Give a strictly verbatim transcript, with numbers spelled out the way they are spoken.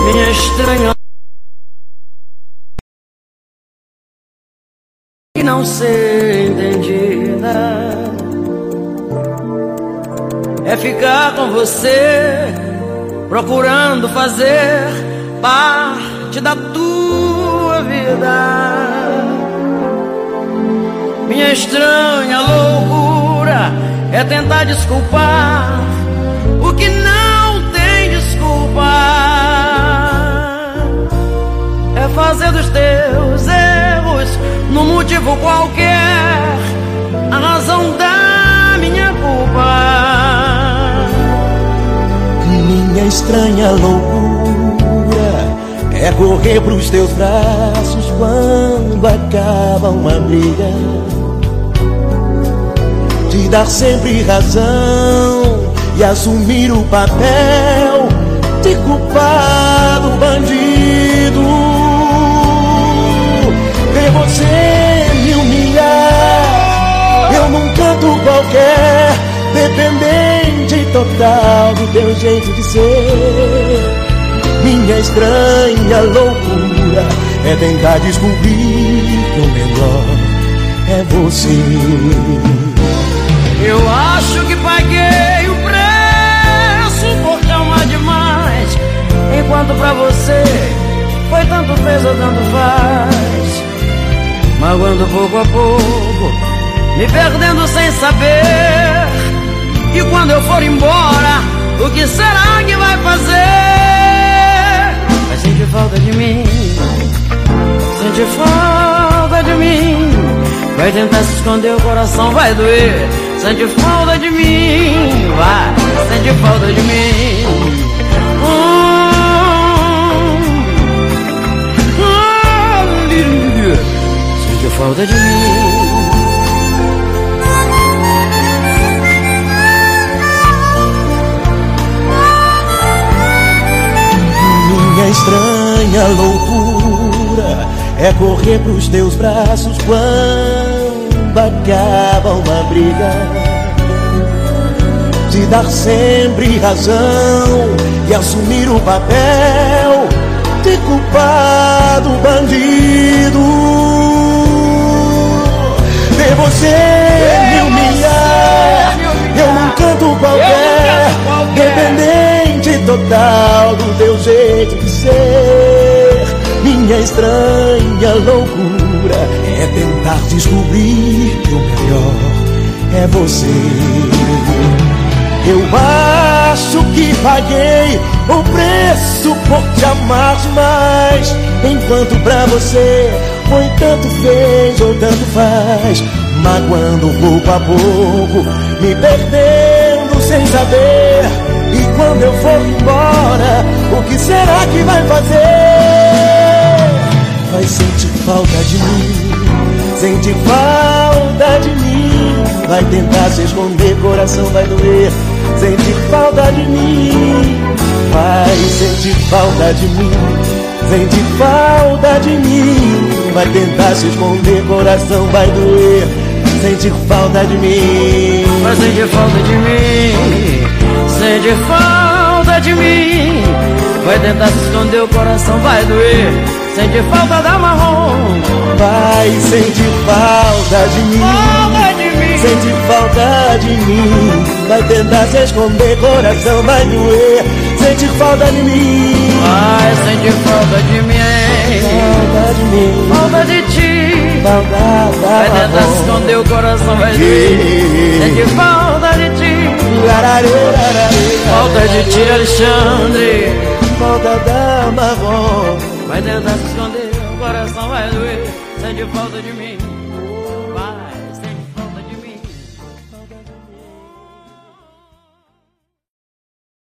minha estranha e não ser entendida. É ficar com você, procurando fazer parte da tua vida. Minha estranha loucura é tentar desculpar o que não tem desculpa. É fazer dos teus erros num motivo qualquer a razão da minha culpa. Minha estranha loucura é correr pros teus braços quando acaba uma briga, te dar sempre razão e assumir o papel de culpado bandido. Ver você me humilhar, eu num canto qualquer, dependente total do teu jeito de ser. Minha estranha loucura é tentar descobrir que o melhor é você. Eu acho que paguei o preço por te amar demais, enquanto pra você foi tanto fez ou tanto faz, magoando pouco a pouco, me perdendo sem saber. E quando eu for embora, o que será que vai fazer? Vai sentir falta de mim, sentir falta de mim. Vai tentar se esconder, o coração vai doer. Sente falta de mim, vai, sente falta de mim. Hum, hum, sente falta de mim. Minha estranha loucura é correr pros teus braços quando acaba uma briga, te dar sempre razão e assumir o papel de culpado bandido. Ver você me humilhar, eu num canto qualquer, dependente total do teu jeito de ser. Minha estranha loucura é tentar descobrir que o melhor é você. Eu acho que paguei o preço por te amar demais, enquanto pra você foi tanto fez ou tanto faz, magoando pouco a pouco, me perdendo sem saber. E quando eu for embora, o que será que vai fazer? Vai sentir falta de mim, sentir falta de mim. Vai tentar se esconder, coração vai doer. Sentir falta de mim, vai sentir falta de mim. Sentir falta de mim. Vai tentar se esconder, coração vai doer. Sentir falta de mim, vai sentir falta de mim. Sente falta de mim. Vai tentar se esconder, o coração vai doer. Sente falta da marrom. Vai sentir falta de mim, falta de mim. Sente falta de mim. Vai tentar se esconder, coração vai doer. Sente falta de mim. Vai sentir falta de mim. Falta de mim. Falta de ti. Falta da vai tentar marrom. se esconder, o coração vai doer. Sente falta de ti. Falta de ti, Alexandre. Falta da marrom. Vai tentar se esconder, o coração vai doer. Sente falta de mim.